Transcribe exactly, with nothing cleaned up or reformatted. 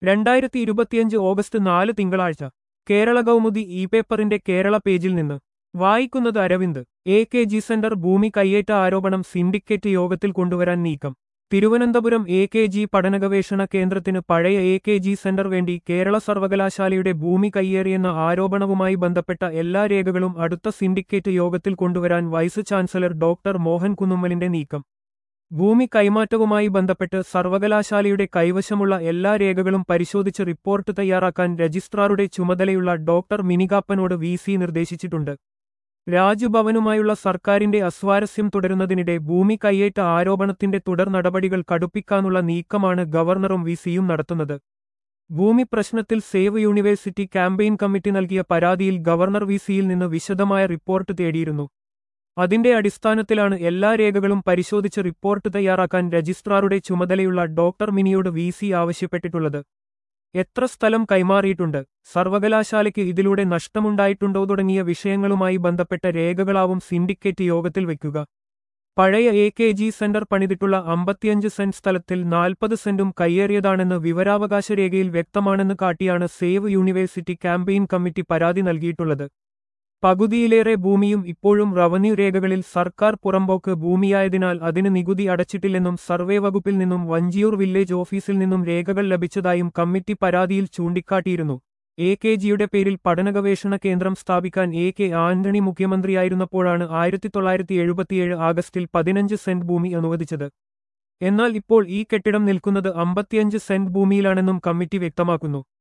രണ്ടായിരത്തി ഇരുപത്തിയഞ്ച് ഓഗസ്റ്റ് നാല് തിങ്കളാഴ്ച കേരള കൗമുദി ഇ പേപ്പറിന്റെ കേരള പേജിൽ നിന്ന് വായിക്കുന്നത് Aravind. A K G centre ഭൂമി കയ്യേറ്റ ആരോപണം സിൻഡിക്കേറ്റ് യോഗത്തിൽ കൊണ്ടുവരാൻ നീക്കം. തിരുവനന്തപുരം എ കെ ജി പഠനഗവേഷണ കേന്ദ്രത്തിന് പഴയ എ കെ ജി സെന്റർ വേണ്ടി കേരള സർവകലാശാലയുടെ ഭൂമി കയ്യേറിയെന്ന ആരോപണവുമായി ബന്ധപ്പെട്ട എല്ലാ രേഖകളും അടുത്ത സിൻഡിക്കേറ്റ് യോഗത്തിൽ കൊണ്ടുവരാൻ വൈസ് ചാൻസലർ ഡോക്ടർ മോഹൻ കുന്നുമ്മലിന്റെ നീക്കം. ഭൂമി കൈമാറ്റവുമായി ബന്ധപ്പെട്ട് സർവകലാശാലയുടെ കൈവശമുള്ള എല്ലാ രേഖകളും പരിശോധിച്ച് റിപ്പോർട്ട് തയ്യാറാക്കാൻ രജിസ്ട്രാറുടെ ചുമതലയുള്ള ഡോക്ടർ മിനികാപ്പനോട് വി സി നിർദ്ദേശിച്ചിട്ടുണ്ട്. രാജ്ഭവനുമായുള്ള സർക്കാരിന്റെ അസ്വാരസ്യം തുടരുന്നതിനിടെ ഭൂമി കയ്യേറ്റ ആരോപണത്തിന്റെ തുടർ നടപടികൾ കടുപ്പിക്കാനുള്ള നീക്കമാണ് ഗവർണറും വി സിയും നടത്തുന്നത്. ഭൂമി പ്രശ്നത്തിൽ സേവ് യൂണിവേഴ്സിറ്റി ക്യാമ്പയിൻ കമ്മിറ്റി നൽകിയ പരാതിയിൽ ഗവർണർ വി സിയിൽ നിന്ന് വിശദമായ റിപ്പോർട്ട് തേടിയിരുന്നു. അതിന്റെ അടിസ്ഥാനത്തിലാണ് എല്ലാ രേഖകളും പരിശോധിച്ച് റിപ്പോർട്ട് തയ്യാറാക്കാൻ രജിസ്ട്രാറുടെ ചുമതലയുള്ള ഡോക്ടർ മിനിയോട് വി സി ആവശ്യപ്പെട്ടിട്ടുള്ളത്. എത്ര സ്ഥലം കൈമാറിയിട്ടുണ്ട്, സർവകലാശാലയ്ക്ക് ഇതിലൂടെ നഷ്ടമുണ്ടായിട്ടുണ്ടോ തുടങ്ങിയ വിഷയങ്ങളുമായി ബന്ധപ്പെട്ട രേഖകളാവും സിൻഡിക്കേറ്റ് യോഗത്തിൽ വയ്ക്കുക. പഴയ എ കെ ജി സെന്റർ പണിതിട്ടുള്ള അമ്പത്തിയഞ്ച് സെന്റ് സ്ഥലത്തിൽ നാൽപ്പത് സെന്റും കയ്യേറിയതാണെന്ന് വിവരാവകാശ രേഖയിൽ വ്യക്തമാണെന്ന് കാട്ടിയാണ് സേവ് യൂണിവേഴ്സിറ്റി ക്യാമ്പയിൻ കമ്മിറ്റി പരാതി നൽകിയിട്ടുള്ളത്. പകുതിയിലേറെ ഭൂമിയും ഇപ്പോഴും റവന്യൂ രേഖകളിൽ സർക്കാർ പുറമ്പോക്ക് ഭൂമിയായതിനാൽ അതിന് നികുതി അടച്ചിട്ടില്ലെന്നും സർവേ വകുപ്പിൽ നിന്നും വഞ്ചിയൂർ വില്ലേജ് ഓഫീസിൽ നിന്നും രേഖകൾ ലഭിച്ചതായും കമ്മിറ്റി പരാതിയിൽ ചൂണ്ടിക്കാട്ടിയിരുന്നു. എ കെ ജിയുടെ പേരിൽ പഠനഗവേഷണ കേന്ദ്രം സ്ഥാപിക്കാൻ എ കെ ആന്റണി മുഖ്യമന്ത്രിയായിരുന്നപ്പോഴാണ് ആയിരത്തി തൊള്ളായിരത്തി എഴുപത്തിയേഴ് ആഗസ്റ്റിൽ പതിനഞ്ച് സെന്റ് ഭൂമി അനുവദിച്ചത്. എന്നാൽ ഇപ്പോൾ ഈ കെട്ടിടം നിൽക്കുന്നത് അമ്പത്തിയഞ്ച് സെന്റ് ഭൂമിയിലാണെന്നും കമ്മിറ്റി വ്യക്തമാക്കുന്നു.